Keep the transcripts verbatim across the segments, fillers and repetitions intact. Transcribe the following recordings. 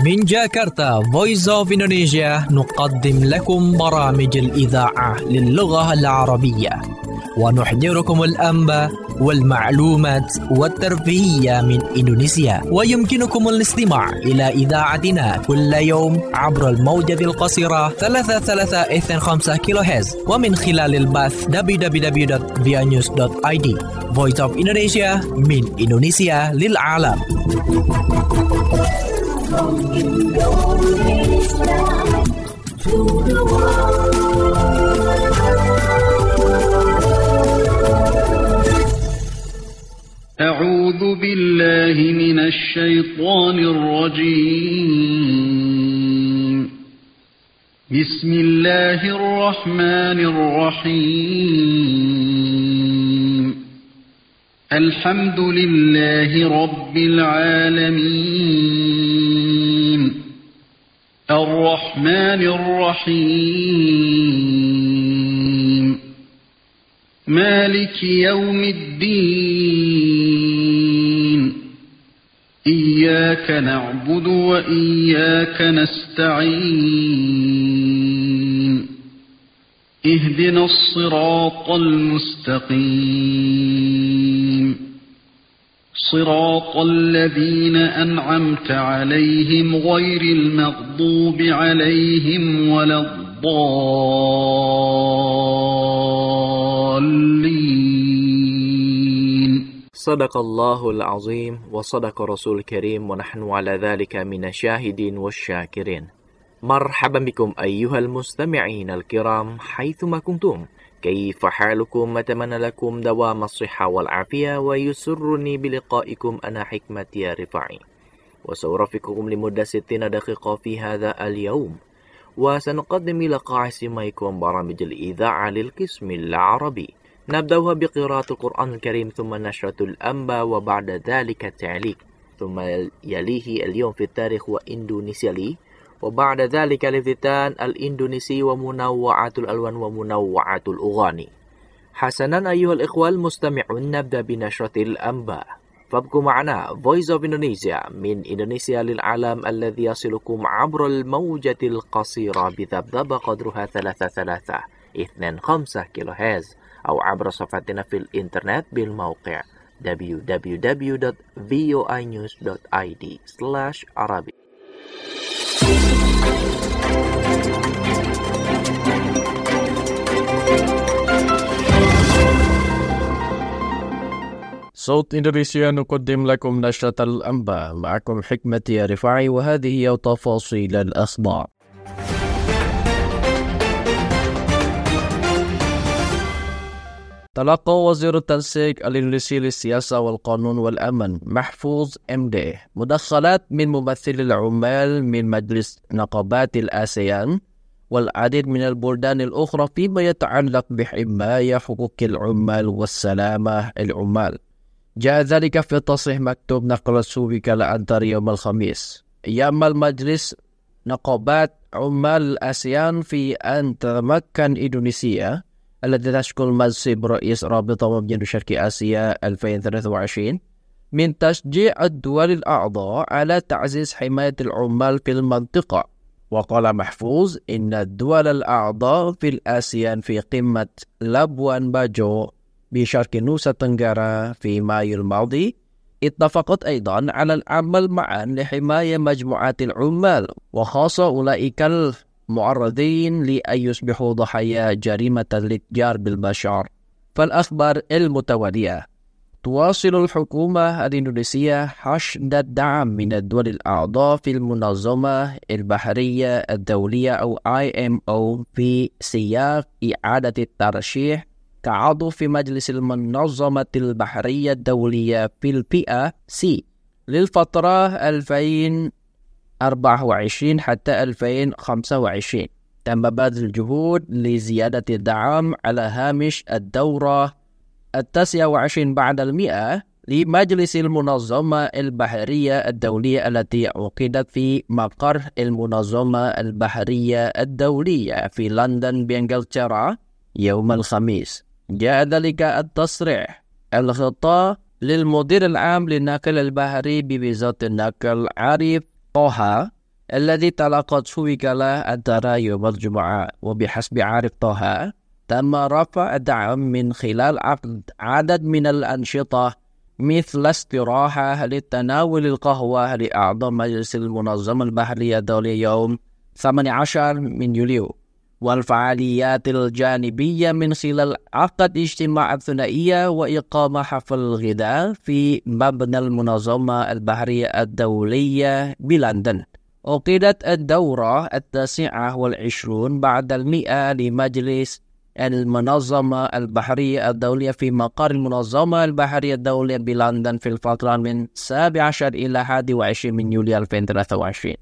من جاكرتا Voice of Indonesia نقدم لكم برامج الإذاعة للغة العربية ونحضركم الأنباء والمعلومات والترفيهية من إندونيسيا. ويمكنكم الاستماع إلى إذاعتنا كل يوم عبر الموجة القصيرة ثلاثة ثلاثة اثنين خمسة كيلو هرتز ومن خلال البث دبليو دبليو دبليو دوت via news دوت i d. Voice of Indonesia من إندونيسيا للعالم. From Indonesia to the world. أعوذ بالله من الشيطان الرجيم. بسم الله الرحمن الرحيم. الحمد لله رب العالمين. الرحمن الرحيم. مالك يوم الدين. إياك نعبد وإياك نستعين. اهدنا الصراط المستقيم. صراط الذين أنعمت عليهم غير المغضوب عليهم ولا الضالين. صدق الله العظيم وصدق رسول الكريم ونحن على ذلك من الشاهدين والشاكرين. مرحبا بكم أيها المستمعين الكرام حيثما كنتم. كيف حالكم؟ أتمنى لكم دوام الصحة والعافية ويسرني بلقائكم أنا حكمة يا رفاعي وسأرافقكم لمدة ستين دقيقة في هذا اليوم وسنقدم إلى قاع سماعكم برامج الإذاعة للقسم العربي. نبدأها بقراءة القرآن الكريم ثم نشرة الأنباء وبعد ذلك التعليق ثم يليه اليوم في التاريخ وإندونيسيا لي وبعد ذلك الافتتان الإندونيسي ومنوعات الألوان ومنوعات الأغاني. حسنا أيها الإخوة المستمعون، نبدأ بنشرة الأنباء. فابقوا معنا Voice of Indonesia من إندونيسيا للعالم الذي يصلكم عبر الموجة القصيرة بذبذبة قدرها ثلاثة ثلاثة اثنين خمسة كيلو هرتز أو عبر صفحتنا في الإنترنت بالموقع دبليو دبليو دبليو دوت فيو اي نيوز دوت اي دي سلاش عربي. صوت إندونيسيا نقدم لكم نشرة الأنباء. معكم حكمة يا رفاعي وهذه هي تفاصيل الأخبار. تلقى وزير التنسيق الإندونيسي للسياسة والقانون والأمن محفوظ إم دي مداخلات من ممثلي العمال من مجلس نقابات الآسيان والعديد من البلدان الأخرى فيما يتعلق بحماية حقوق العمال والسلامة العمال. جاء ذلك في تصريح مكتوب نقل سوبك لأنتر يوم الخميس. يعمل مجلس نقابات عمال الآسيان في أن تتمكن إندونيسيا التي تشكل منصب رئيس رابطة ومجلس شرق آسيا ألفين وثلاثة وعشرين من تشجيع الدول الأعضاء على تعزيز حماية العمال في المنطقة. وقال محفوظ إن الدول الأعضاء في الآسيان في قمة لابوان باجو بشرق نوسا تنغرا في مايو الماضي اتفقت أيضا على العمل معا لحماية مجموعات العمال وخاصة أولئك المعرضين لأن يصبحوا ضحايا جريمة الاتجار بالبشر. فالأخبار المتوالية: تواصل الحكومة الإندونيسية حشد الدعم من الدول الأعضاء في المنظمة البحرية الدولية أو آي إم أو في سياق إعادة الترشيح كعضو في مجلس المنظمة البحرية الدولية في الفئة سي للفترة ألفين وأربعة وعشرين حتى ألفين وخمسة وعشرين. تم بذل جهود لزيادة الدعم على هامش الدورة التاسعة وعشرين بعد المئة لمجلس المنظمة البحرية الدولية التي عقدت في مقر المنظمة البحرية الدولية في لندن بإنجلترا يوم الخميس. جاء ذلك التصريح الخطاب للمدير العام للنقل البحري بوزارة النقل عارف طه الذي تلقته وكالة الدار يوم الجمعة. وبحسب عارف طه تم رفع الدعم من خلال عقد عدد من الأنشطة مثل استراحة لتناول القهوة لأعضاء مجلس المنظمة البحرية الدولية يوم ثمانية عشر من يوليو، والفعاليات الجانبية من خلال عقد اجتماع الثنائية وإقامة حفل الغداء في مبنى المنظمة البحرية الدولية بلندن. عقدت الدورة التاسعة والعشرون بعد المئة لمجلس المنظمة البحرية الدولية في مقر المنظمة البحرية الدولية بلندن في الفترة من السابع عشر إلى الحادي والعشرين من يوليو ألفين وثلاثة وعشرين.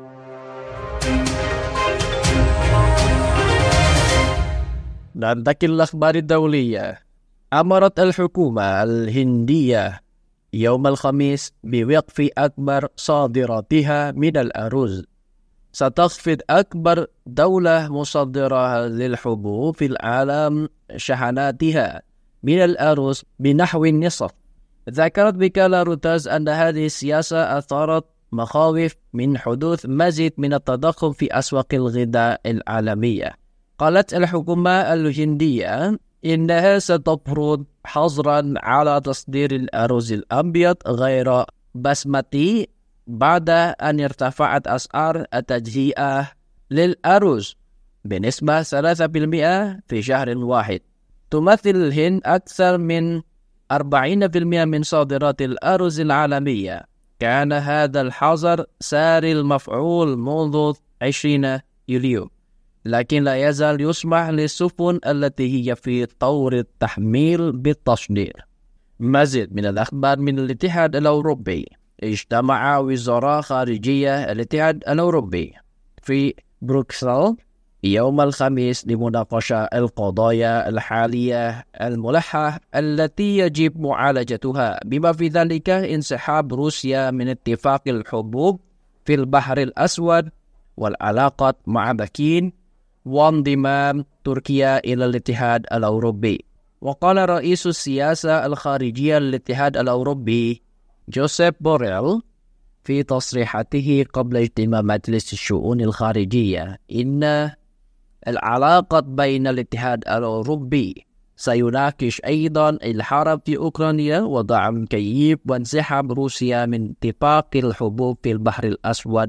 ننتقل الأخبار الدولية. أمرت الحكومة الهندية يوم الخميس بوقف أكبر صادراتها من الأرز. ستخفض أكبر دولة مصدرة للحبوب في العالم شحناتها من الأرز بنحو النصف. ذكرت وكالة رويترز أن هذه السياسة أثارت مخاوف من حدوث مزيد من التضخم في أسواق الغذاء العالمية. قالت الحكومة الهندية إنها ستفرض حظرا على تصدير الأرز الأبيض غير بسمتي بعد أن ارتفعت أسعار التجزئة للأرز بنسبة ثلاثة بالمئة في شهر واحد. تمثل الهند أكثر من أربعين بالمئة من صادرات الأرز العالمية. كان هذا الحظر ساري المفعول منذ عشرين يوليو، لكن لا يزال يسمح للسفن التي هي في طور التحميل بالتصدير. مزيد من الأخبار من الاتحاد الأوروبي. اجتمع وزراء خارجية الاتحاد الأوروبي في بروكسل يوم الخميس لمناقشة القضايا الحالية الملحة التي يجب معالجتها، بما في ذلك انسحاب روسيا من اتفاق الحبوب في البحر الأسود والعلاقات مع بكين، وانضمام تركيا إلى الاتحاد الأوروبي. وقال رئيس السياسة الخارجية للاتحاد الأوروبي جوزيف بوريل في تصريحاته قبل اجتماع مجلس الشؤون الخارجية إن العلاقة بين الاتحاد الأوروبي سيناقش أيضا الحرب في أوكرانيا ودعم كييف وانسحاب روسيا من اتفاق الحبوب في البحر الأسود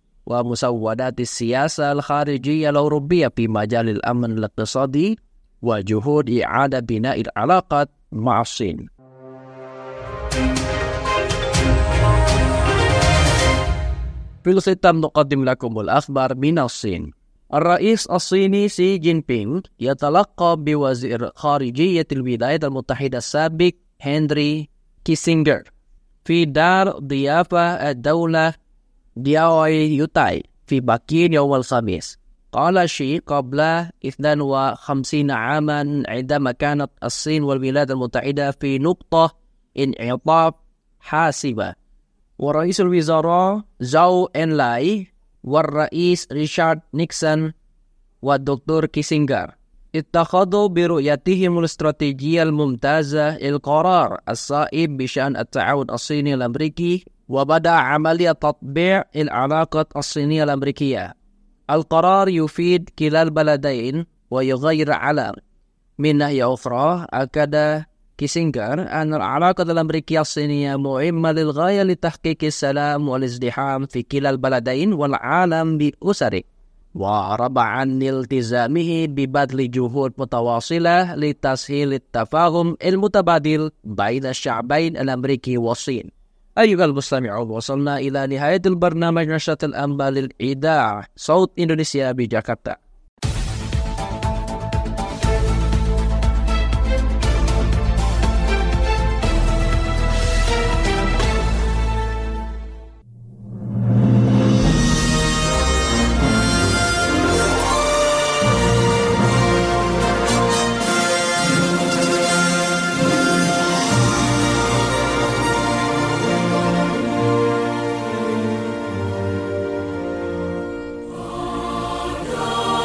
ومسودات السياسة الخارجية الأوروبية في مجال الأمن الاقتصادي وجهود إعادة بناء العلاقات مع الصين. في الختام نقدم لكم الأخبار من الصين. الرئيس الصيني شي جين بينغ يتلقى بوزير خارجية الولايات المتحدة السابق هنري كيسينجر في دار ضيافة الدولة دياوي يوتاي في بكين يوم الخميس. قال شي قبل اثنين وخمسين عاما عندما كانت الصين والولايات المتحدة في نقطة انعطاف حاسمة، ورئيس الوزراء زاو إنلاي والرئيس ريشارد نيكسون والدكتور كيسينجر اتخذوا برؤيتهم الاستراتيجية الممتازة القرار الصائب بشأن التعاون الصيني الأمريكي، وبدأ عملية تطبيع العلاقة الصينية الأمريكية. القرار يفيد كلا البلدين ويغير على. من ناحية أخرى أكد كيسينجر أن العلاقة الأمريكية الصينية مهمة للغاية لتحقيق السلام والازدحام في كلا البلدين والعالم بأسره، وأعرب عن التزامه ببذل جهود متواصلة لتسهيل التفاهم المتبادل بين الشعبين الأمريكي والصين. أيها المستمعون، وصلنا إلى نهاية البرنامج نشرة الأنباء للإذاعة صوت إندونيسيا بجاكرتا. God.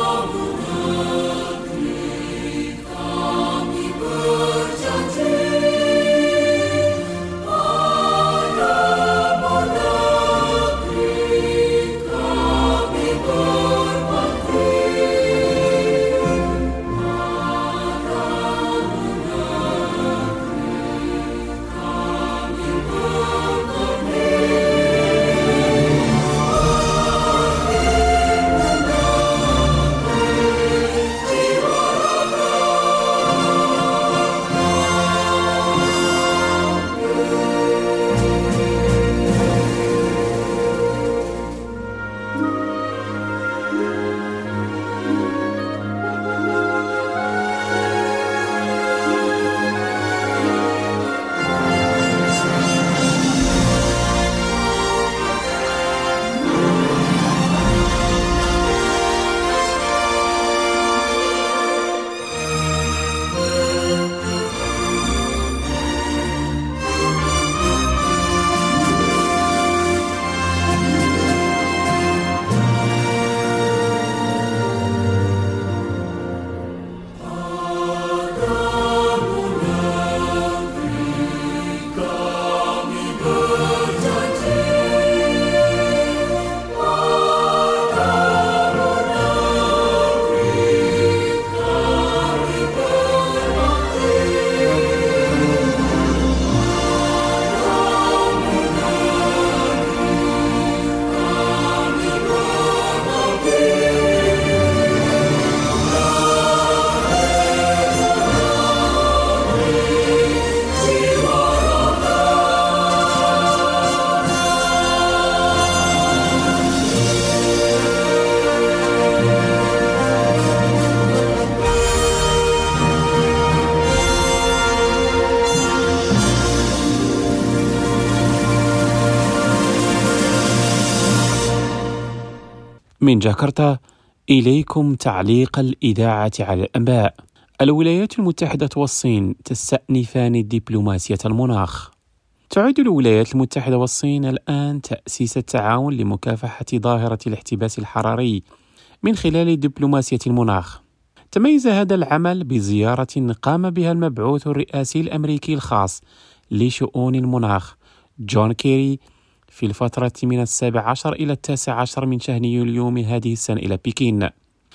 من جاكرتا إليكم تعليق الإذاعة على الأنباء. الولايات المتحدة والصين تستأنفان دبلوماسية المناخ. تعد الولايات المتحدة والصين الآن تأسيس التعاون لمكافحة ظاهرة الاحتباس الحراري من خلال دبلوماسية المناخ. تميز هذا العمل بزيارة قام بها المبعوث الرئاسي الأمريكي الخاص لشؤون المناخ جون كيري في الفترة من السابع عشر إلى التاسع عشر من شهر يوليو من هذه السنة إلى بكين.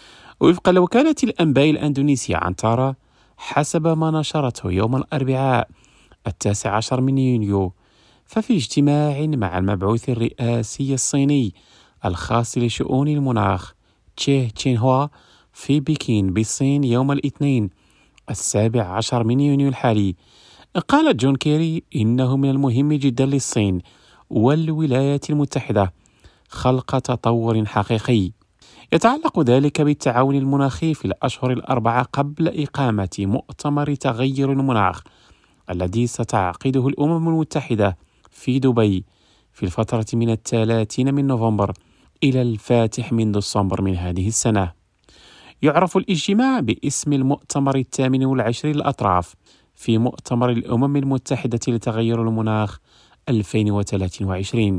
وفق لوكالة الأنباء الأندونيسية عنتارا، حسب ما نشرته يوم الأربعاء التاسع عشر من يونيو، ففي اجتماع مع المبعوث الرئاسي الصيني الخاص لشؤون المناخ تشيه تشينهوا في بكين بالصين يوم الاثنين السابع عشر من يونيو الحالي، قال جون كيري إنه من المهم جدا للصين والولايات المتحدة خلق تطور حقيقي يتعلق ذلك بالتعاون المناخي في الأشهر الأربعة قبل إقامة مؤتمر تغير المناخ الذي ستعقده الأمم المتحدة في دبي في الفترة من الثلاثين من نوفمبر إلى الفاتح من ديسمبر من هذه السنة. يعرف الاجتماع باسم المؤتمر الثامن والعشرين للأطراف في مؤتمر الأمم المتحدة لتغير المناخ ألفين وثلاثين وعشرين.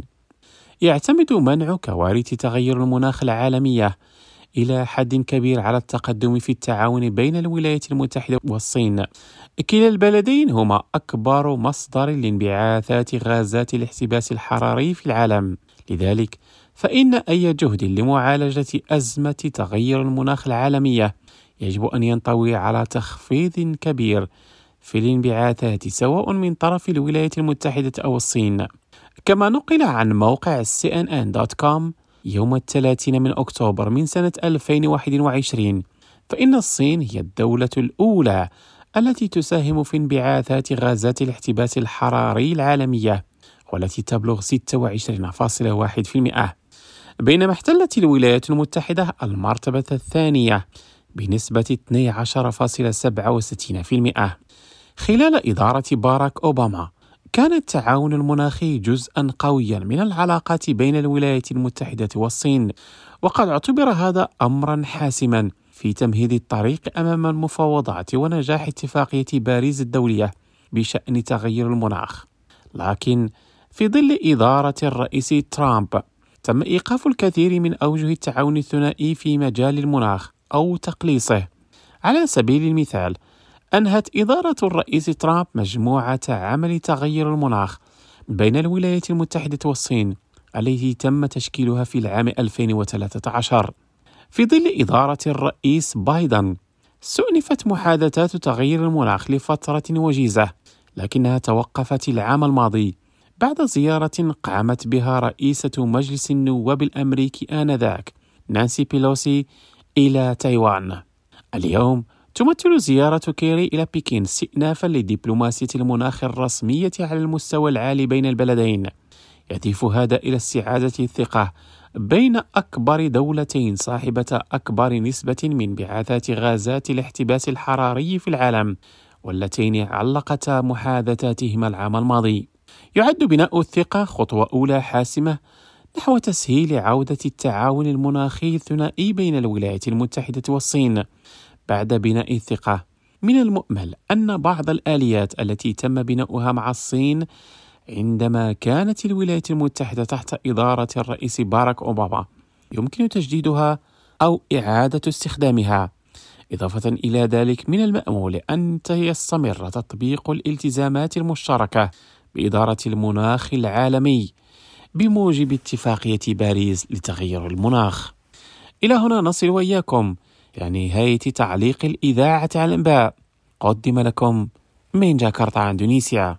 يعتمد منع كوارث تغير المناخ العالمية إلى حد كبير على التقدم في التعاون بين الولايات المتحدة والصين. كلا البلدين هما أكبر مصدر لانبعاثات غازات الاحتباس الحراري في العالم، لذلك فإن أي جهد لمعالجة أزمة تغير المناخ العالمية يجب أن ينطوي على تخفيض كبير في الانبعاثات سواء من طرف الولايات المتحدة أو الصين. كما نقل عن موقع سي إن إن دوت كوم يوم الثلاثين من أكتوبر من سنة ألفين وواحد وعشرين، فإن الصين هي الدولة الأولى التي تساهم في انبعاثات غازات الاحتباس الحراري العالمية والتي تبلغ ستة وعشرين فاصلة واحد بالمئة، بينما احتلت الولايات المتحدة المرتبة الثانية بنسبة اثني عشر فاصلة سبعة وستين بالمئة. خلال إدارة باراك أوباما كان التعاون المناخي جزءا قويا من العلاقات بين الولايات المتحدة والصين، وقد اعتبر هذا أمرا حاسما في تمهيد الطريق أمام المفاوضات ونجاح اتفاقية باريس الدولية بشأن تغير المناخ. لكن في ظل إدارة الرئيس ترامب تم إيقاف الكثير من أوجه التعاون الثنائي في مجال المناخ أو تقليصه. على سبيل المثال، أنهت إدارة الرئيس ترامب مجموعة عمل تغير المناخ بين الولايات المتحدة والصين التي تم تشكيلها في العام ألفين وثلاثة عشر. في ظل إدارة الرئيس بايدن استؤنفت محادثات تغير المناخ لفترة وجيزة، لكنها توقفت العام الماضي بعد زيارة قامت بها رئيسة مجلس النواب الأمريكي آنذاك نانسي بيلوسي إلى تايوان. اليوم تمثل زيارة كيري إلى بكين استئنافا لدبلوماسية المناخ الرسمية على المستوى العالي بين البلدين. يضيف هذا إلى استعادة الثقة بين أكبر دولتين صاحبة أكبر نسبة من انبعاثات غازات الاحتباس الحراري في العالم، واللتين علقتا محادثاتهما العام الماضي. يعد بناء الثقة خطوة أولى حاسمة نحو تسهيل عودة التعاون المناخي الثنائي بين الولايات المتحدة والصين. بعد بناء الثقة، من المؤمل أن بعض الآليات التي تم بناؤها مع الصين عندما كانت الولايات المتحدة تحت إدارة الرئيس باراك أوباما يمكن تجديدها أو إعادة استخدامها. إضافة إلى ذلك، من المأمول أن يستمر تطبيق الالتزامات المشتركة بإدارة المناخ العالمي بموجب اتفاقية باريس لتغير المناخ. إلى هنا نصل وإياكم إلى نهاية تعليق الإذاعة على الأنباء، قدم لكم من جاكرتا إندونيسيا.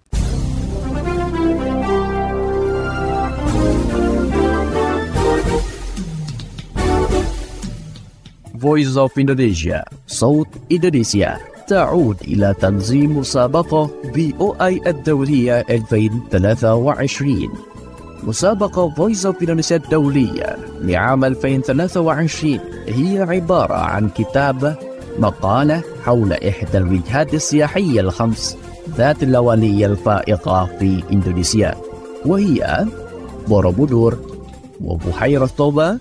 Voice of Indonesia, صوت إندونيسيا، تعود إلى تنظيم مسابقة في أو آي الدولية ألفين وثلاثة وعشرين. مسابقة Voice of Indonesia الدولية لعام ألفين وثلاثة وعشرين هي عبارة عن كتاب مقالة حول إحدى الوجهات السياحية الخمس ذات اللونية الفائقة في إندونيسيا، وهي بوروبودور وبحيرة توبا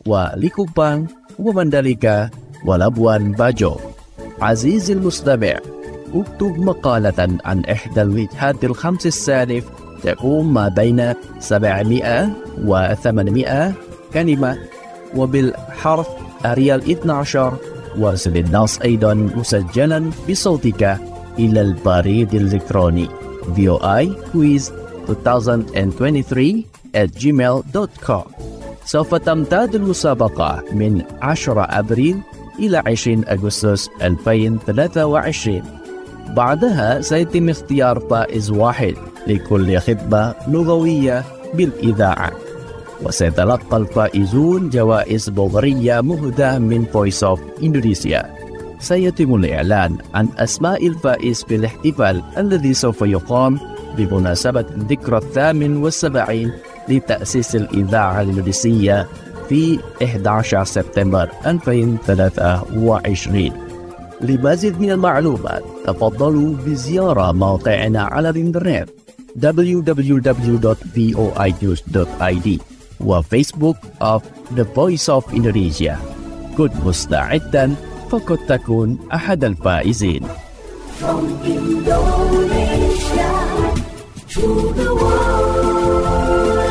وليكوبان ومندليكا ولابوان باجو. عزيزي المستمع، اكتب مقالة عن إحدى الوجهات الخمس السالف تقوم ما بين سبعمائة وثمانمائة كلمة وبالحرف أريال اثنا عشر. وارسل النص أيضا مسجلا بصوتك إلى البريد الإلكتروني في او اي كويز ألفين واثنين وعشرين at gmail دوت كوم. سوف تمتد المسابقة من عشرة أبريل إلى عشرين أغسطس ألفين وثلاثة وعشرين. بعدها سيتم اختيار فائز واحد لكل خطبة لغوية بالإذاعة، وسيتلقى الفائزون جوائز بورية مهداة من Voice of Indonesia. سيتم الإعلان عن أسماء الفائز في الاحتفال الذي سوف يقام بمناسبة الذكرى الثامن والسبعين لتأسيس الإذاعة الإندونيسية في أحد عشر سبتمبر ألفين وثلاثة وعشرين. لمزيد من المعلومات تفضلوا بزيارة موقعنا على الإنترنت دبليو دبليو دبليو دوت في او اي نيوز دوت اي دي وفيسبوك of The Voice of Indonesia. كن مستعدا فقد تكون أحد الفائزين. From Indonesia to the world.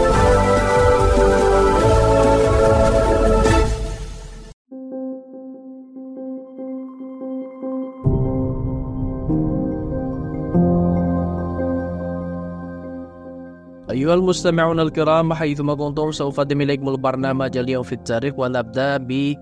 أيها المستمعون الكرام، حيثما كنتم سوف أقدم إليكم البرنامج اليوم في التاريخ، ونبدأ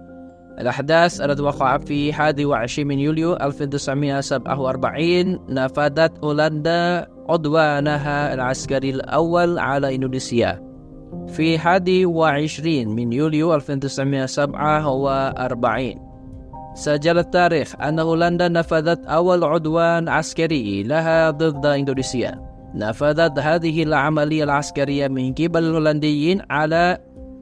بالأحداث التي وقعت في الحادي والعشرين من يوليو ألف وتسعمائة وسبعة وأربعين. نفذت هولندا عدوانها العسكري الأول على إندونيسيا. في الحادي والعشرين من يوليو ألف وتسعمائة وسبعة وأربعين سجل التاريخ أن هولندا نفذت أول عدوان عسكري لها ضد إندونيسيا. نفذت هذه العملية العسكرية من قبل الهولنديين على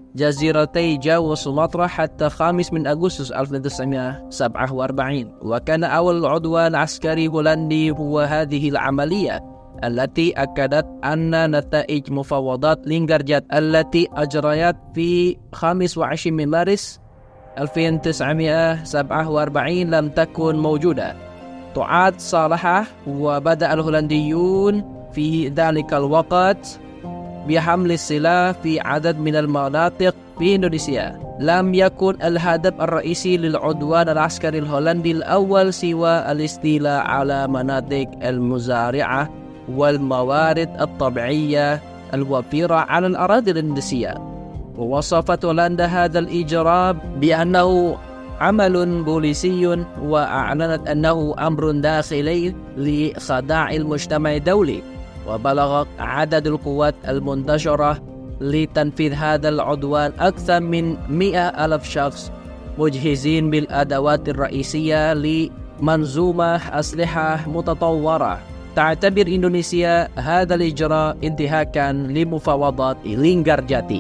جزيرتي جاوا وسومطرة حتى خامس من أغسطس ألف وتسعمائة وسبعة وأربعين، وكان أول عدوان عسكري هولندي هو هذه العملية التي أكدت أن نتائج مفاوضات لينغرجات التي أجريت في خامس وعشرين من مارس ألف وتسعمائة وسبعة وأربعين لم تكن موجودة. تعاد صالحها، وبدأ الهولنديون في ذلك الوقت بحمل السلاح في عدد من المناطق في إندونيسيا. لم يكن الهدف الرئيسي للعدوان العسكري الهولندي الأول سوى الاستيلاء على مناطق المزارعة والموارد الطبيعية الوفيرة على الأراضي الإندونيسية. ووصفت هولندا هذا الإجراء بأنه عمل بوليسي، وأعلنت أنه أمر داخلي لخداع المجتمع الدولي. وبلغ عدد القوات المنتشرة لتنفيذ هذا العدوان أكثر من مئة ألف شخص، مجهزين بالأدوات الرئيسية لمنظومة أسلحة متطورة. تعتبر إندونيسيا هذا الإجراء انتهاكا لمفاوضات لينغرجاتي.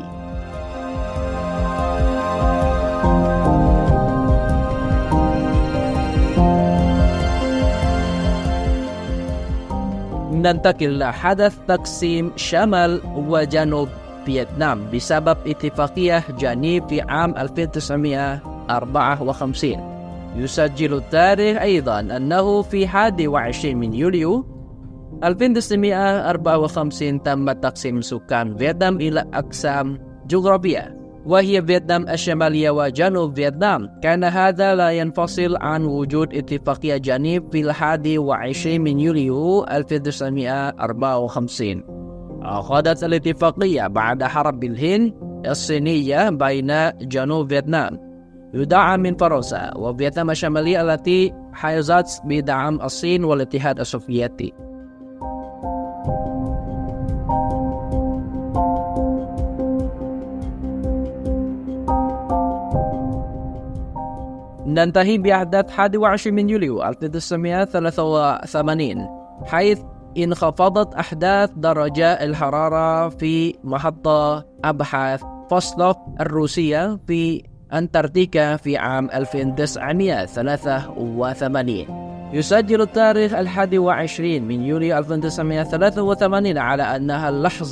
ننتقل إلى حدث تقسيم شمال وجنوب فيتنام بسبب اتفاقية جنيف في عام ألف وتسعمائة وأربعة وخمسين. يسجل التاريخ أيضا أنه في الحادي والعشرين من يوليو ألف وتسعمائة وأربعة وخمسين تم تقسيم سكان فيتنام إلى أقسام جغرافية، وهي فيتنام الشمالية وجنوب فيتنام. كان هذا لا ينفصل عن وجود اتفاقية جنيف في الحادي والعشرين من يوليو ألف وتسعمائة وأربعة وخمسين. أخذت الاتفاقية بعد حرب الهند الصينية بين جنوب فيتنام يدعم من فرنسا وفيتنام الشمالية التي حازت بدعم الصين والاتحاد السوفيتي. ننتهي بأحداث الحادي والعشرين من يوليو ألف وتسعمائة وثلاثة وثمانين، حيث انخفضت أحداث درجة الحرارة في محطة أبحاث فوستوف الروسية في أنتاركتيكا في عام ألف وتسعمائة وثلاثة وثمانين. يسجل التاريخ الحادي والعشرين من يوليو ألف وتسعمائة وثلاثة وثمانين على أنها اللحظة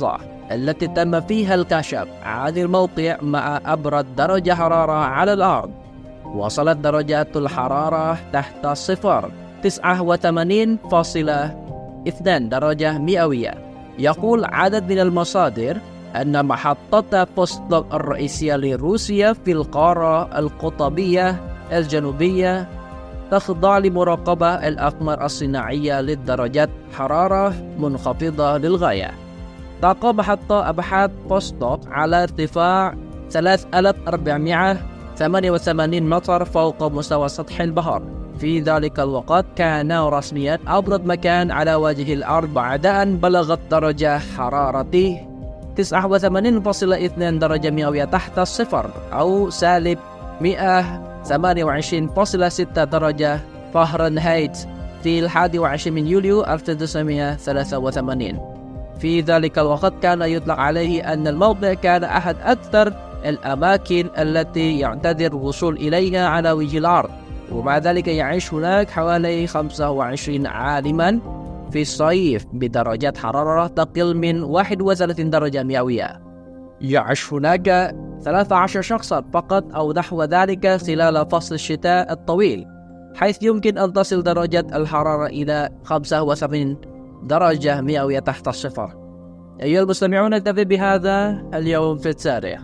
التي تم فيها الكشف عن الموقع مع أبرد درجة حرارة على الأرض. وصلت درجات الحرارة تحت الصفر تسعة وثمانين فاصلة اثنين درجة مئوية. يقول عدد من المصادر أن محطة بوستوك الرئيسية لروسيا في القارة القطبية الجنوبية تخضع لمراقبة الأقمار الصناعية للدرجات حرارة منخفضة للغاية. تقع محطة أبحاث بوستوك على ارتفاع ثلاثة آلاف وأربعمائة وثمانية وثمانين متر فوق مستوى سطح البحر. في ذلك الوقت كان رسميا أبرد مكان على وجه الأرض بعد أن بلغت درجة حرارته تسعة وثمانين فاصلة اثنين درجة مئوية تحت الصفر أو سالب مئة وثمانية وعشرين فاصلة ستة درجة فahrenheit في الحادي والعشرين من يوليو ألف وتسعمائة وثلاثة وثمانين. في ذلك الوقت كان يطلق عليه أن الموقع كان أحد أكثر الأماكن التي يعتذر الوصول إليها على وجه الأرض، ومع ذلك يعيش هناك حوالي خمسة وعشرين عالما في الصيف بدرجات حرارة تقل من واحد وثلاثين درجة مئوية. يعيش هناك ثلاثة عشر شخصا فقط أو نحو ذلك خلال فصل الشتاء الطويل، حيث يمكن أن تصل درجة الحرارة إلى خمسة وسبعين درجة مئوية تحت الصفر. أيها المستمعون، نكتفي بهذا اليوم في التاريخ.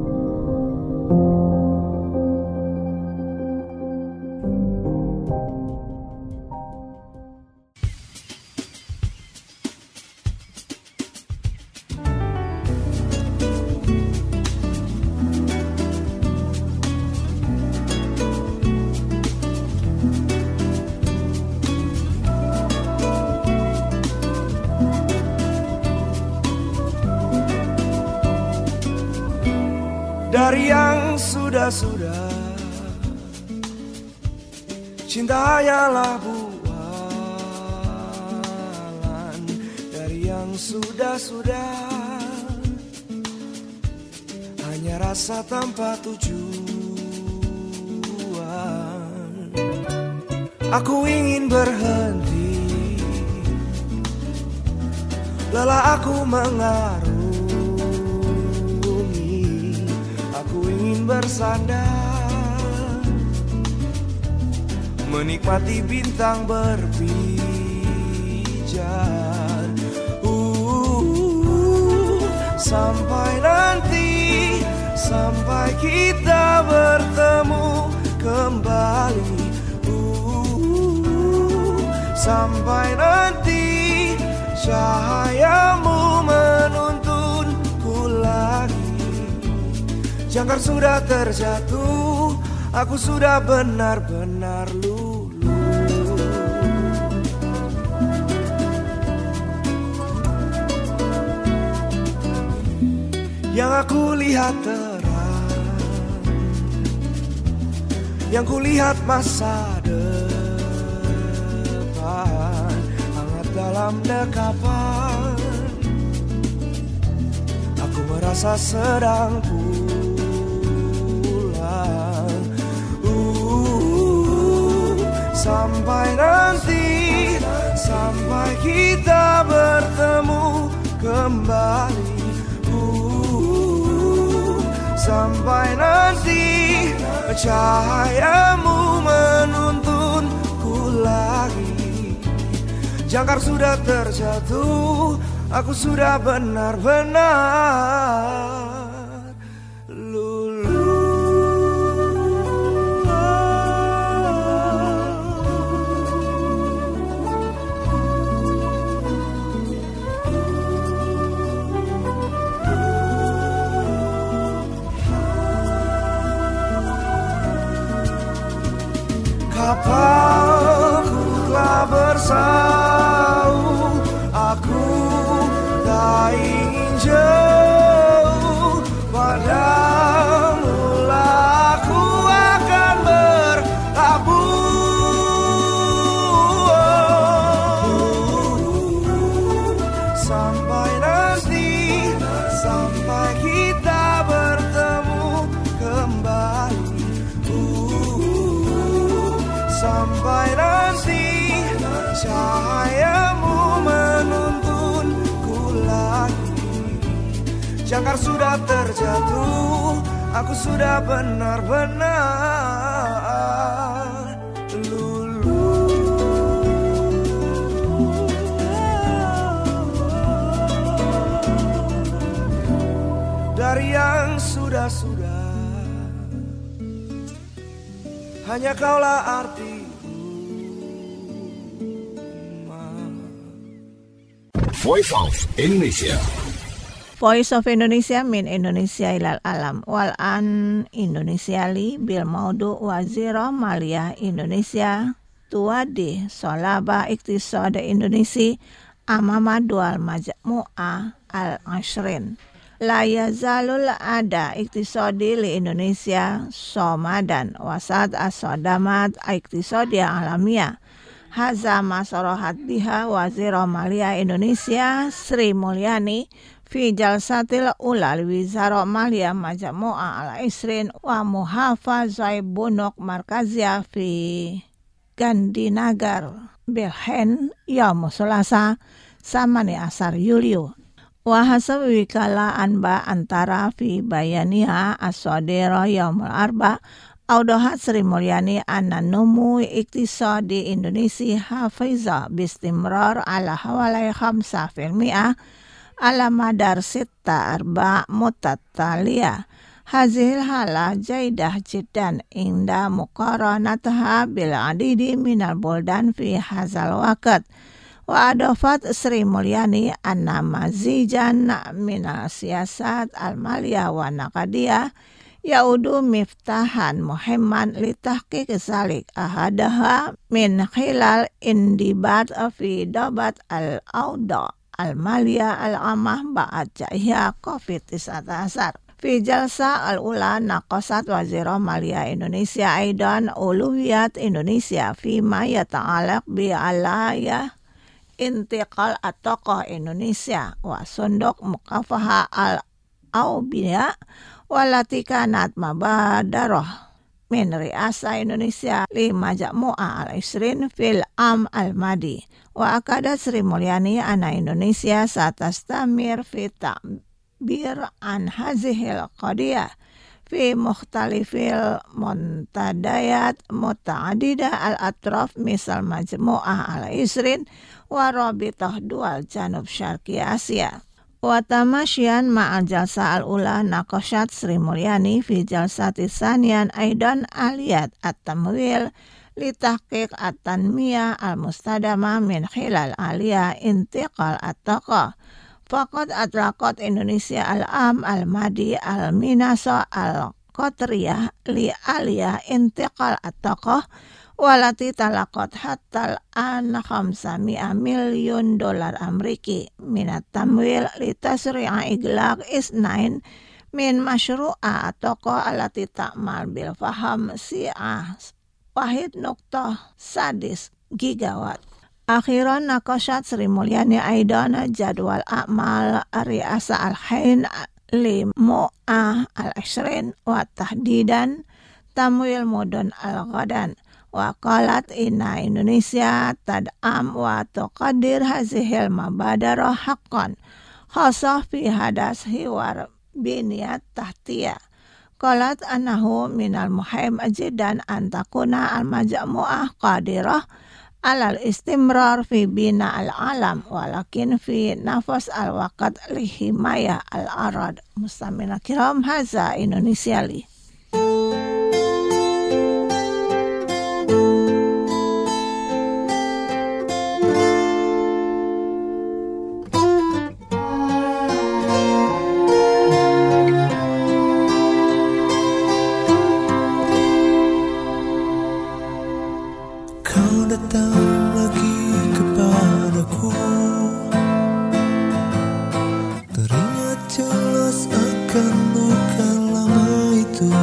Dari yang sudah-sudah, cinta hanyalah bualan. Dari yang sudah-sudah, hanya rasa tanpa tujuan. Aku ingin berhenti, lelah aku mengarungi. Aku ingin bersandar, menikmati bintang berpijar. uh, Sampai nanti, sampai kita bertemu kembali. uh, Sampai nanti cahayamu menuntunku lagi. Jangkar sudah terjatuh, aku sudah benar-benar luluh. Yang aku lihat terang, yang ku lihat masa depan, hangat dalam dekapan. Aku merasa sedang pulang. Sampai nanti, sampai kita bertemu kembali. uh, Sampai nanti cahayamu menuntunku lagi. Jangkar sudah terjatuh, aku sudah benar-benar kapalku telah bersau, aku tak ingin jauh. Jangkar sudah terjatuh, aku sudah benar-benar luluh. Dari yang sudah-sudah, hanya kaulah arti. Voice of Indonesia. Voice of Indonesia min Indonesia ilal alam wal an Indonesia li bil maudu waziro maliyah Indonesia tuwadi solaba iktisada Indonesia amama dual majmu'ah al-ashrin. La yazalul ada iktisadi li Indonesia somadan wasad as-sodamat iktisadi alamiah. Haza masorohat biha waziro maliyah Indonesia Sri Mulyani fi jalsatil ula wizaro maliyah majmu'ah al-isrin wa muhafazai bunuk markazia fi Gandhinagar Bilhen yaum Selasa samani asar Yulio wa hasab wikala anba antara fi bayaniha as-sodero yaumul arba Audohat Sri Mulyani anna numu iktisadi Indonesia hafiza bistimrar ala hawalai khamsa fil mi'ah ala madar sita arba mutataliyah. Hazil hala jaidah jiddan inda muqaranataha bil adidi minal buldan fi hazal waqt. Wa adafat Sri Mulyani anna mazijan minal siyasat al-maliyah wa naqadiyah yaudu miftahan muhimman li tahqiq zalik ahadaha min khilal indibat fi dabat al-awda al-maliyah al-amah ba'ad jahiyah covid sembilan belas. Fi jalsa al-ula naqasat waziro maliyah Indonesia aidan uluwiyat Indonesia fima yata'alaq bi alayah intiqal at-tokoh Indonesia wa sunduk muqafaha al-awbiya walati kanat mabadarah min riasa Indonesia li majmu'ah al-isrin fil am al-madi wa akadat Sri Mulyani ana Indonesia satastamir fi ta'bir an hazihil qadiyah fi mukhtalifil muntadayat muta'adida al-atraf misal majmu'ah al-isrin wa rabitah dual janub syarqi Asia. Wa tamasyan ma'al jalsa al-ula naqashat Sri Mulyani fi jalsati sanian aidan aliyat at-tamwil li tahqiq at-tanmiyah al-mustadama min khilal aliyah intiqal at-taqah. Faqad atlaqat Indonesia al-am al-madi al-minasa al-qatriyah li aliyah intiqal at-taqah walati talaqat hatta al-an khamsa mi'a milyun dolar Ameriki minat tamwil li tasri'a iglaq isnain min masyru'a atoko alati ta'mal bil faham si'ah wahid nuktah sadis gigawatt. Akhiran naqashat Sri Mulyani aidan jadwal a'mal riasa al-hain li mu'ah al-ishrin wa tahdidan tamwil mudun al-ghadan. Wa qalat inna Indonesia tad'am wa tuqadir hazihil mabadarah haqqan khasah fi hadas hiwar biniyat tahtiyah. Qalat annahu minal muhim jiddan an takuna al-majmu'ah qadirah alal istimrar fi bina al-alam walakin fi nafas al-waqt li himayah al-arad. Mustamina kiram, haza Indonesia li. Teringat jelas akan luka lama itu.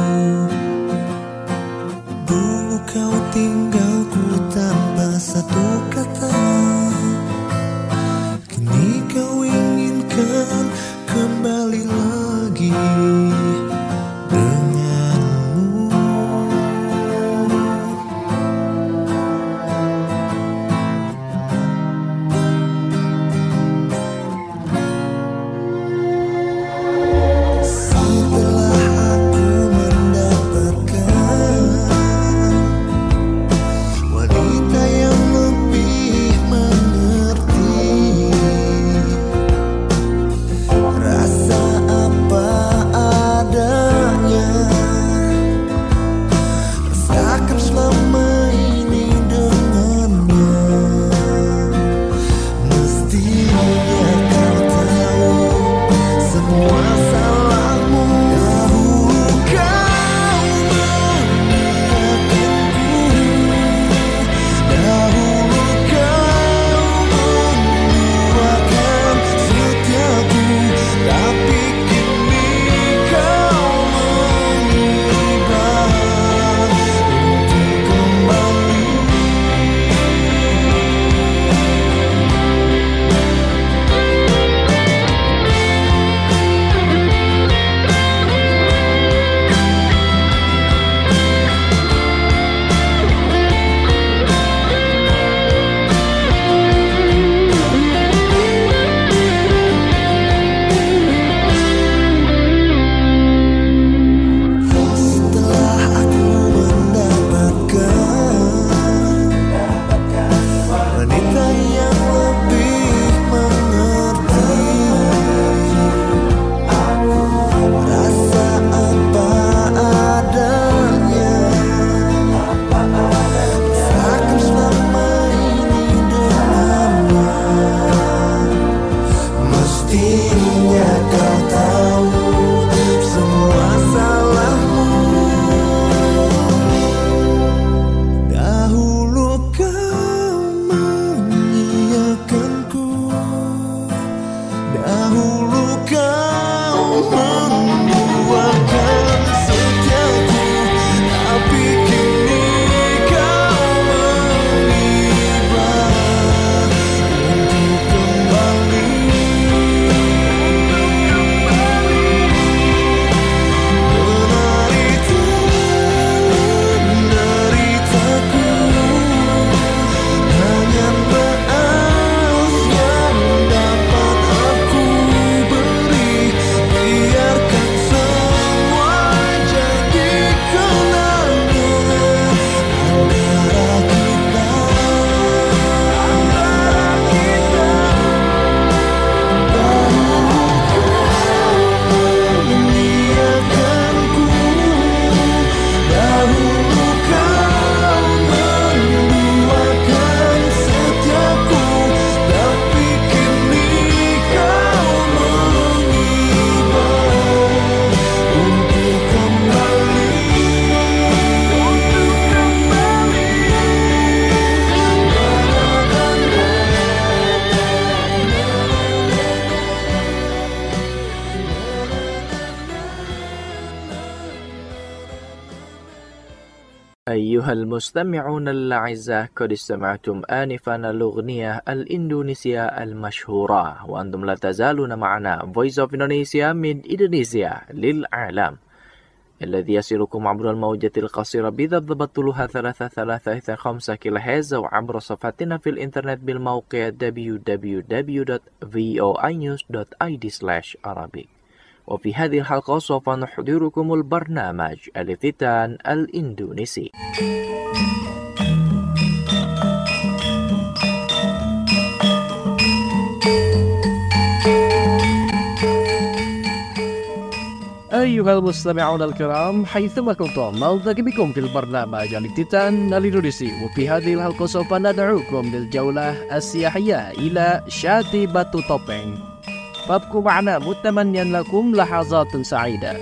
أيها المستمعون الأعزاء، قد استمعتم آنفا الأغنية الإندونيسية المشهورة، وأنتم لا تزالون معنا Voice of Indonesia من إندونيسيا للعالم، الذي يصلكم عبر الموجة القصيرة بضبطها ثلاثة ثلاثة خمسة كيلو هرتز، وعبر صفحتنا في الإنترنت بالموقع دبليو دبليو دبليو دوت فوي نيوز دوت آي دي سلاش عربي. وفي هذه الحلقة سوف نحضركم البرنامج الافتتان الإندونيسي. أيها المستمعون الكرام، حيثما كنتم نلتقي بكم في البرنامج الافتتان الإندونيسي، وفي هذه الحلقة سوف ندعوكم للجولة السياحية إلى شاطئ باتو توبeng. فابقوا معنا متمنيا لكم لحظات سعيدة.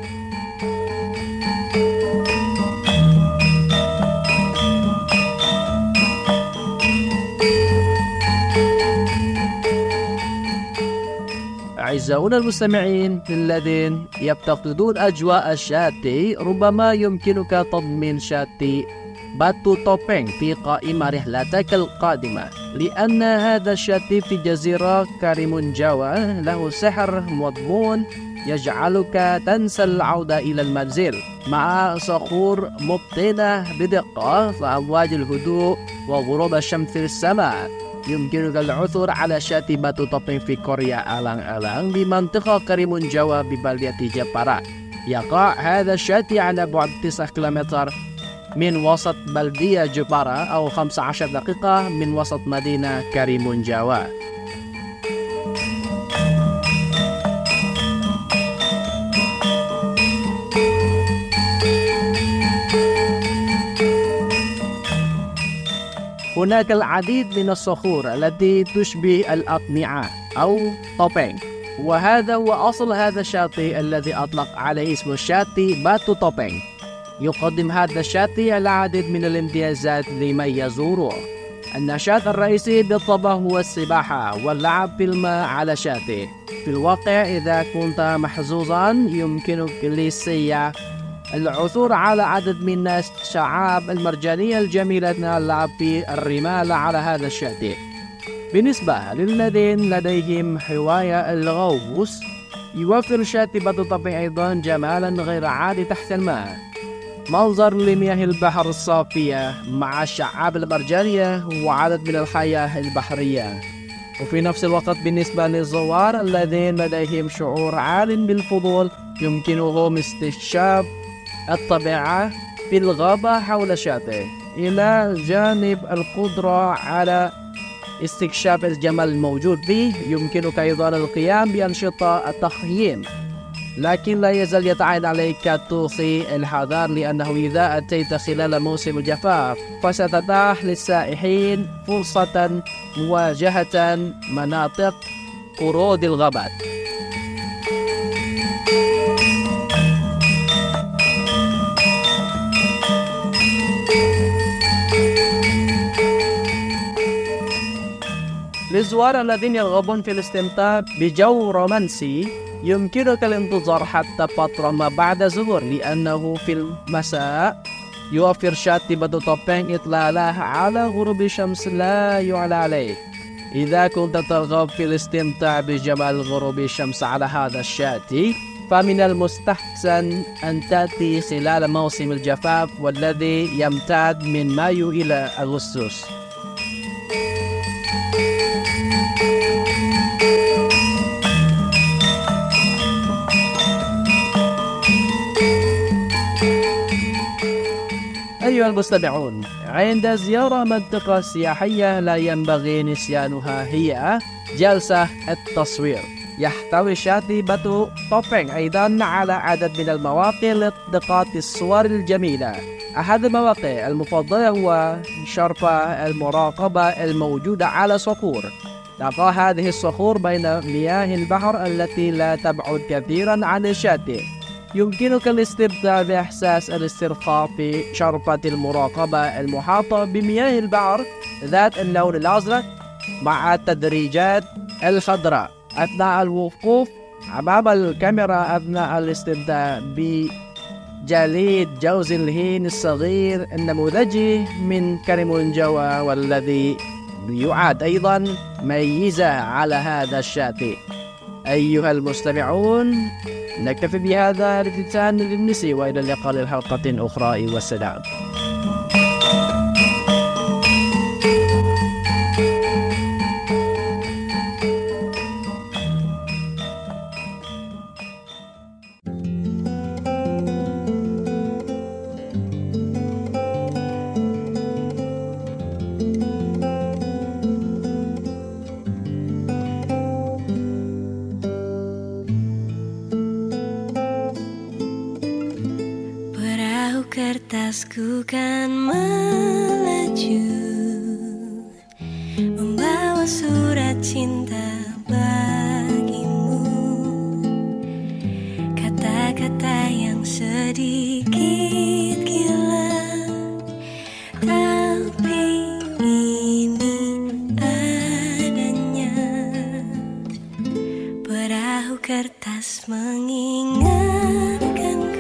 أعزائنا المستمعين الذين يفتقدون أجواء الشاطئ، ربما يمكنك تضمين شاطئ باتو توبeng في قائمة رحلتك القادمة، لأن هذا الشاطئ في جزيرة كاريمون جاوا له سحر مضمون يجعلك تنسى العودة إلى المنزل، مع صخور مبطنة بدقة وأمواج الهدوء وغروب الشمس في السماء. يمكنك العثور على شاطئ باتو توبeng في قرية ألان-ألان بمنطقة كاريمون جاوا ببلدة جبارا. يقع هذا الشاطئ على بعد تسعة كيلومتر من وسط بلدية جبارا، أو خمسة عشر دقيقة من وسط مدينة كاريمون جاوا. هناك العديد من الصخور التي تشبه الأقنعة أو توبeng، وهذا هو أصل هذا الشاطئ الذي أطلق عليه اسم الشاطئ باتو توبeng. يقدم هذا الشاطئ العديد من الامتيازات لمن يزوره. النشاط الرئيسي بالطبع هو السباحة واللعب في الماء على الشاطئ. في الواقع إذا كنت محظوظا يمكنك للسياح العثور على عدد من الشعاب المرجانية الجميلة اللعب في الرمال على هذا الشاطئ. بالنسبة للذين لديهم هواية الغوص، يوفر شاطئ باتو توبeng أيضا جمالا غير عادي تحت الماء، منظر لمياه البحر الصافية مع الشعاب المرجانية وعدد من الحياة البحرية. وفي نفس الوقت بالنسبة للزوار الذين لديهم شعور عال بالفضول، يمكنهم استكشاف الطبيعة في الغابة حول الشاطئ، إلى جانب القدرة على استكشاف الجمال الموجود فيه. يمكنك أيضا القيام بأنشطة التخييم، لكن لا يزال يتعين عليك توصي الحذر، لأنه إذا أتيت خلال موسم الجفاف فستتاح للسائحين فرصة مواجهة مناطق قرود الغابات. للزوار الذين يرغبون في الاستمتاع بجو رومانسي، يمكنك الانتظار حتى فترة ما بعد الظهر، لأنه في المساء يوفر شاطئ باتو توبeng إطلالة على غروب الشمس لا يعلى عليه. إذا كنت ترغب في الاستمتاع بجمال غروب الشمس على هذا الشاطئ، فمن المستحسن أن تأتي خلال موسم الجفاف، والذي يمتد من مايو إلى أغسطس. أيها المستمعون، عند زيارة منطقة سياحية لا ينبغي نسيانها هي جلسة التصوير. يحتوي شاطئ باتو توبeng أيضا على عدد من المواقع لالتقاط الصور الجميلة. أحد المواقع المفضلة هو شرفة المراقبة الموجودة على صخور. تقع هذه الصخور بين مياه البحر التي لا تبعد كثيرا عن الشاطئ. يمكنك الاستمتاع بإحساس الاسترخاء في شرفة المراقبة المحاطة بمياه البحر ذات اللون الأزرق مع التدريجات الخضراء أثناء الوقوف أمام الكاميرا، أثناء الاستمتاع جليد جوز الهين الصغير النموذجي من كرم الجوى والذي يعد أيضا ميزة على هذا الشاطئ. أيها المستمعون، نكتفي بهذا الافتتان للنسي، وإلى اللقاء للحلقة أخرى والسلام. Kertasku kan melaju, membawa surat cinta bagimu, kata-kata yang sedikit gila, tapi ini adanya. Perahu kertas mengingatkanku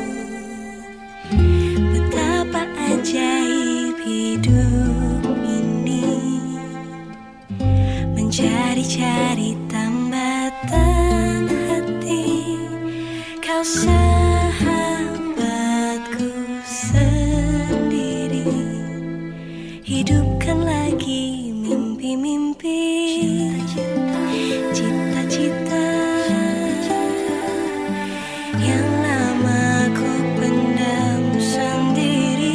ajaib hidup ini, mencari-cari tambatan hati. Kau sahabatku sendiri, hidupkan lagi mimpi-mimpi, cita-cita yang lama ku pendam sendiri.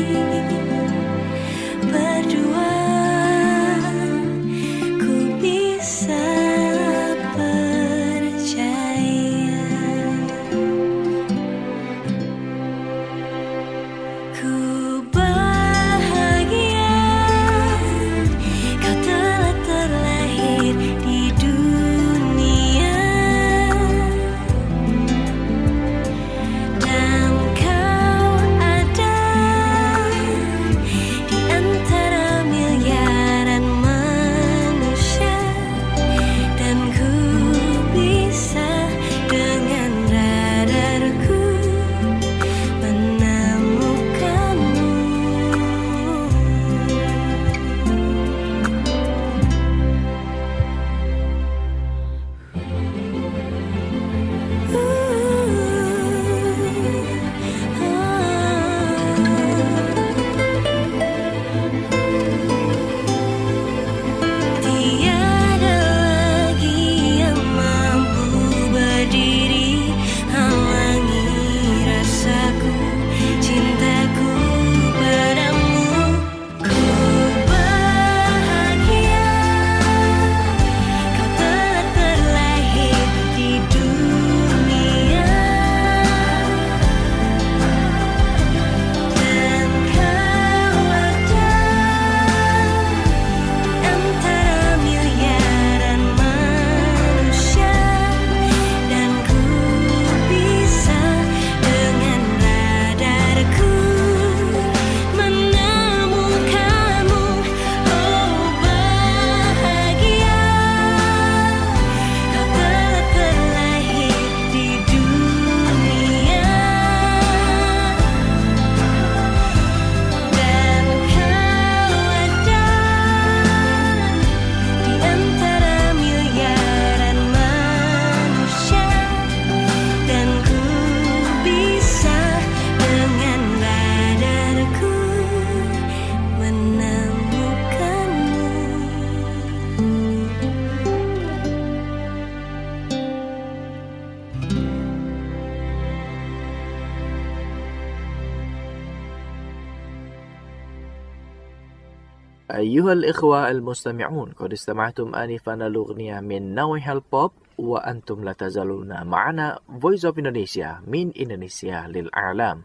أيها الإخوة المستمعون، قد استمعتم آنفا الأغنية من نوع البوب، وأنتم لا تزالون معنا Voice of Indonesia من إندونيسيا للإعلام،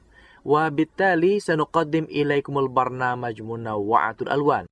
وبالتالي سنقدم إليكم البرنامج منوعة الألوان.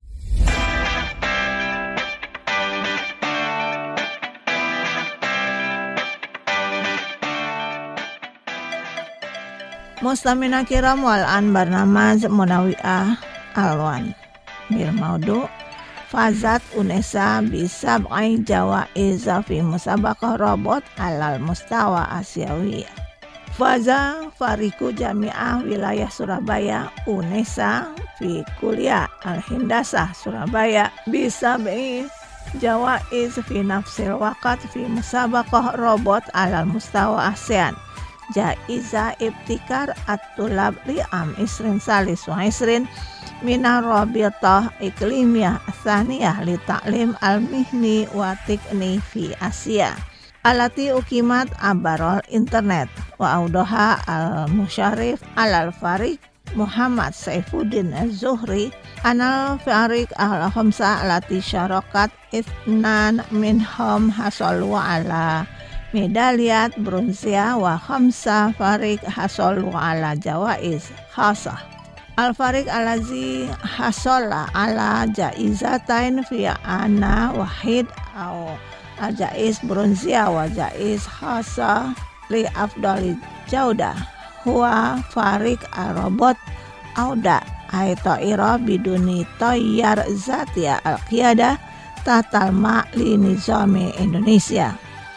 Mustamina kiram wal an barnamaj munawi'ah alwan bil maudu fazat unesa bisab'i jawaiza fi musabaqah robot alal mustawa asyawi. Faza Fariku Jami'ah Wilayah Surabaya Unesa fi Kuliah Al-Hindasah Surabaya bisa bi jawaiz fi nafsil waqt fi musabaqah robot alal mustawa ASEAN. Jaiza ibtikar at-tulab li'am isrin salis wa isrin minar rabitah iklimiyah tsaniyah li ta'lim al-mihni wa tikni fi Asia alati ukimat abarol internet wa audoha al-musyarif al-Fariq Muhammad Saifuddin Az-Zuhri anal Fariq al-khamsa alati syarakat ithnan minhum hasalu ala medaliat bronzia wa khamsa Fariq hasalu ala jawaiz khasah. Al-Fariq alazi hasala ala jaizatain fi ana wahid au jaiz bronzia wa jaiz khasah li afdali jaudah huwa Fariq ar-robot auda ay ta'ira biduni tayyar zatiyah al-qiyadah tatal ma'li nizami Indonesia.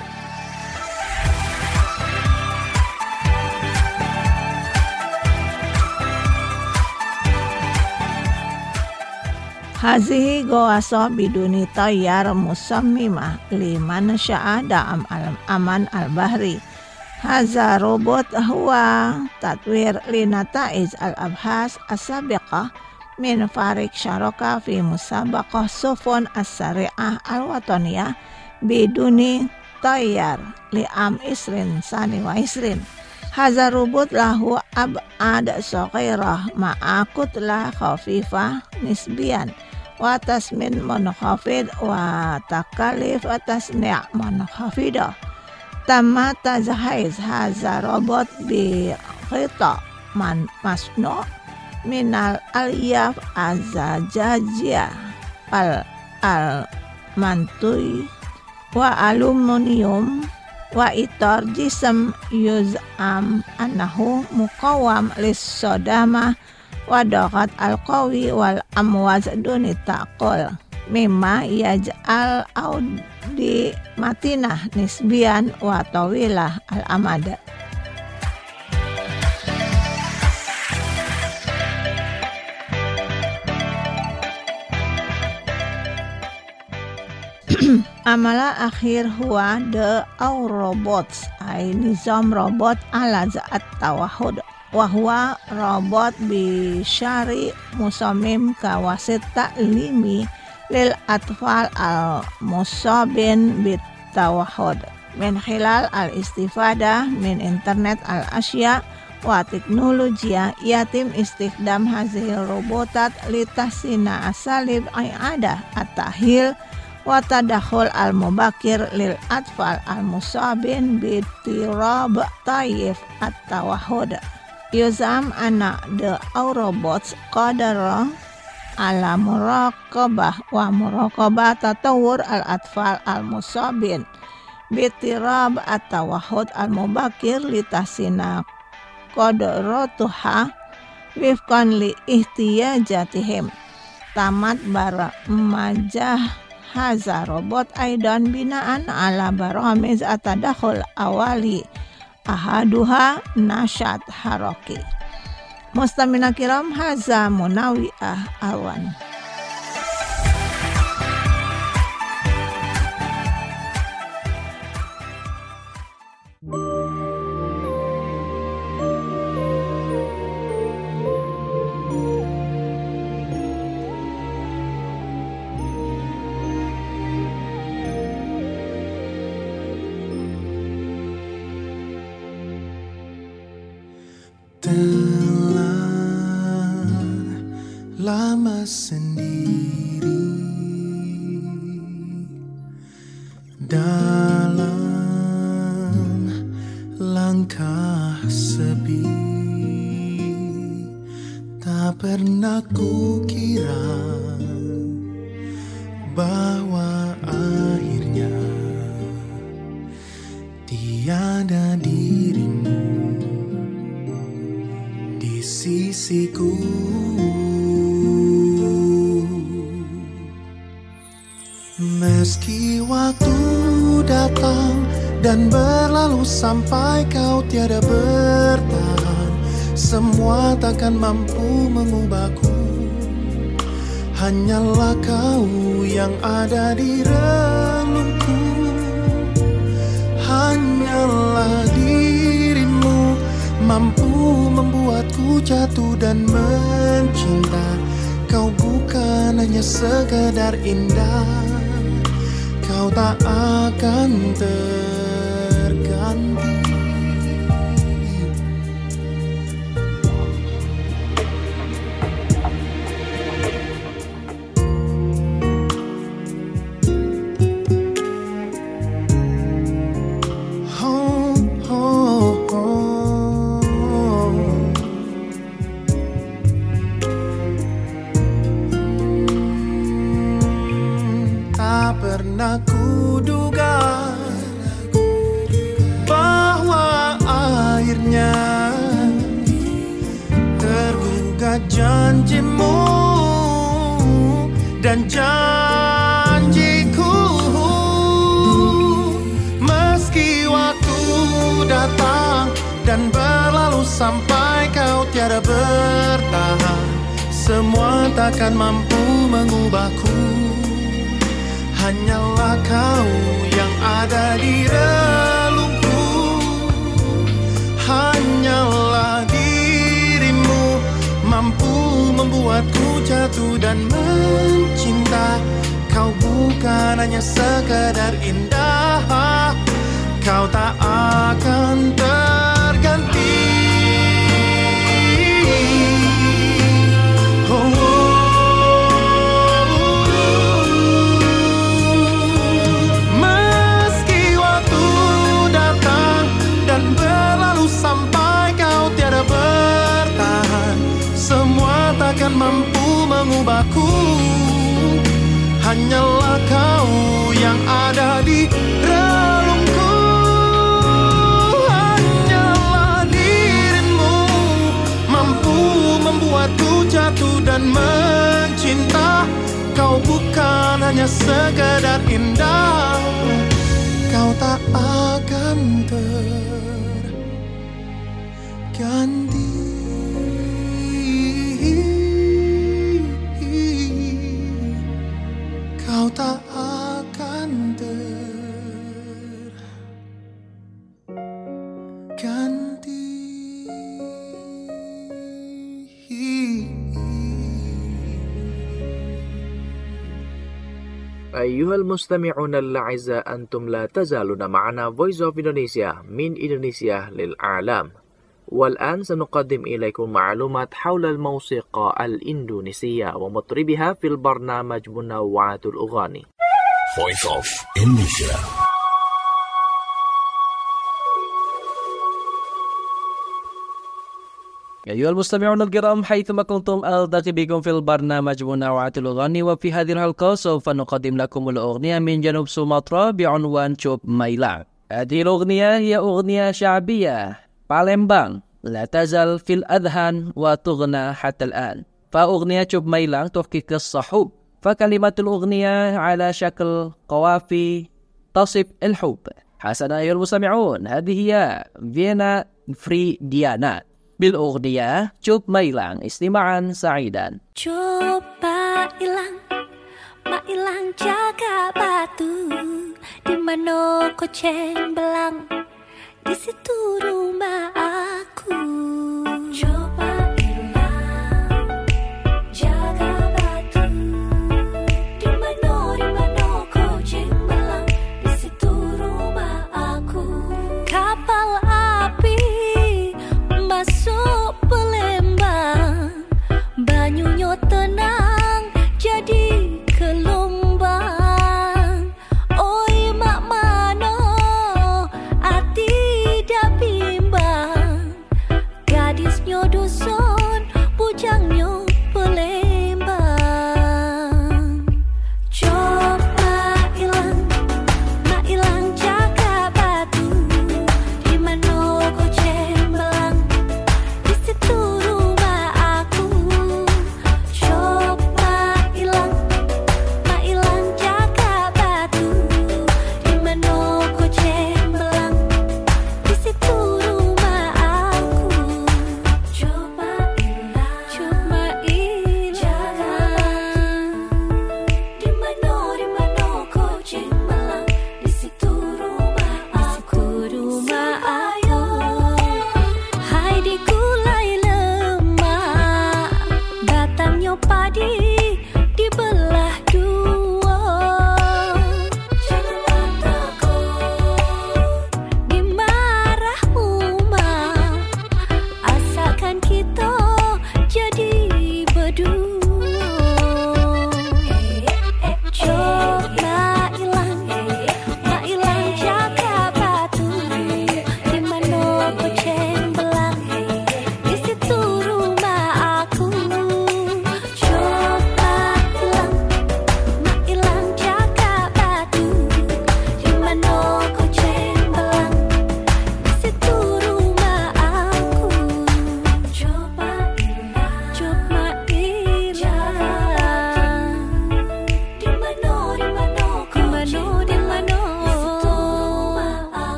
Hazihi goaso biduni tayyar musammimah liman sya'a da'am al-aman al-bahri. Haza robot huwa tatwir linataiz al-abhas as-sabiqah min Fariq syaraka fi musabaqah sufun as-sari'ah al-wataniyah biduni tayyar li'am isrin sani wa isrin. Haza robot lahu ab'ad saghirah ma'akutlah khafifah nisbiyan wa tasmin munkhafid wa takalif wa tasni' munkhafidah. Tamma tajhiz haza robot bi khita man masnu' minal aliyaf azajajiyah al al mantui wa aluminium wa itar jism yuz'am annahu muqawam lis-sodamah wa daqat al-qawi wal amwaz duni taqul mimma yaj'al audi matinah nisbian wa tawilah al-amada. Amala akhir huwa de au robots ay nizam robot ala zat tawahud wa huwa robot bi syari musamim kawasit ta'limi lil atfal al musabin bit tawahud min khilal al istifada min internet al asya wa teknologiya yatim istikdam hazil robotat litasina asalib ay ada atahil wa tadakhul al-mubakir lil atfal al-musabin bitirab tayyif at-tawahud. Yuzam anak de robots qadara ala muraqabah wa muraqabah tatawur al-atfal al-musabin bitirab at-tawahud al-mubakir litasina qadratuha wifqan li ihtiyajatihim. Tamat bara majah haza robot aidan binaan ala baramiz atadakhul awali ahaduha nasyat haraki. Mustamina kiram haza munawi'ah awan. Telah lama sendiri dalam langkah sepi, tak pernah kukira bahwa akhirnya tiada dirimu di sisiku. Meski waktu datang dan berlalu sampai kau tiada bertahan. Semua takkan mampu mengubahku, hanyalah kau yang ada di relungku. Hanyalah dirimu mampu membuatku jatuh dan mencinta. Kau bukan hanya sekedar indah, kau tak akan terganti. Pernah kuduga bahwa akhirnya tergugat janjimu dan janjiku. Meski waktu datang dan berlalu sampai kau tiada bertahan, semua takkan mampu mengubahku. Hanyalah kau yang ada di relungku. Hanyalah dirimu mampu membuatku jatuh dan mencinta. Kau bukan hanya sekedar indah, kau tak akan terganti. Oh, takkan mampu mengubahku. Hanyalah kau yang ada di relungku. Hanyalah dirimu mampu membuatku jatuh dan mencinta. Kau bukan hanya sekedar indah, kau tak akan terganti. Kau tak akan terganti. أيها المستمعون الأعزاء، أنتم لا تزالون معنا Voice of Indonesia من إندونيسيا للأعلام. والآن سنقدم إليكم معلومات حول الموسيقى الإندونيسية ومطربها في البرنامج منوعات الأغاني. Voice of Indonesia. أيها المستمعون الكرام، حيثما كنتم ألتقي بكم في البرنامج منوعات الأغاني، وفي هذه الحلقة سوف نقدم لكم الأغنية من جنوب سومطرة بعنوان Cup Mailang. هذه الأغنية هي أغنية شعبية Palembang، لا تزال في الأذهان وتغنى حتى الآن. فأغنية Cup Mailang تحكي قصة حب، فكلمات الأغنية على شكل قوافي تصف الحب. حسنا أيها المستمعون، هذه هي فينا فريديانا بالأغنية Cup Mailang. استماعا سعيدا. Coba ilang, mailang jaga batu, di mana koceng belang, di situ rumah aku. Coba ilang, jaga batu, di mana, di mana koceng belang, di situ rumah aku. Kapal api masuk Palembang, banyunya tenang jadi gelombang. Oi mak mano ati dah bimbang.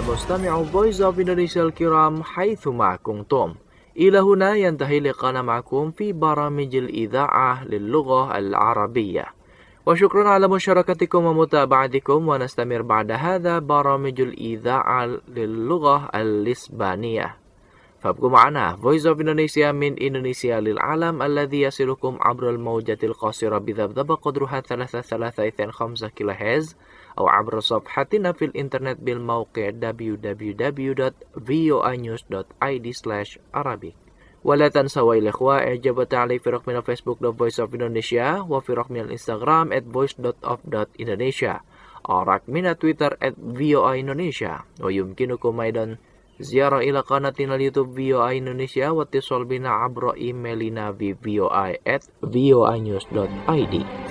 مستمعو Voice of Indonesia الكرام حيثما كنتم. إلى هنا ينتهي لقاءنا معكم في برامج الإذاعة للغة العربية. وشكرا على مشاركتكم ومتابعتكم، ونستمر بعد هذا برامج الإذاعة للغة الإسبانية. فابقوا معنا Voice of Indonesia من إندونيسيا للعالم الذي يصلكم عبر الموجة القصيرة بذبذبة قدرها ثلاثة ثلاثة اثنين خمسة كيلو هرتز، أو عبر صفحتنا في الإنترنت بالموقع دبليو دبليو دبليو دوت فوي نيوز دوت آي دي سلاش عربي. ولا تنسوا يا الإخوة إعجاب وتعليق في رقمنا فيسبوك دوت فويس أوف إندونيسيا، وفي رقمنا الإنستغرام at voice دوت أوف دوت إندونيسيا، أو رقمنا تويتر at فوي إندونيسيا. ويمكنكم أيضا زيارة إلى قناتنا اليوتيوب فوي إندونيسيا واتصال بنا عبر إيميلنا في فوي at voinews دوت آي دي.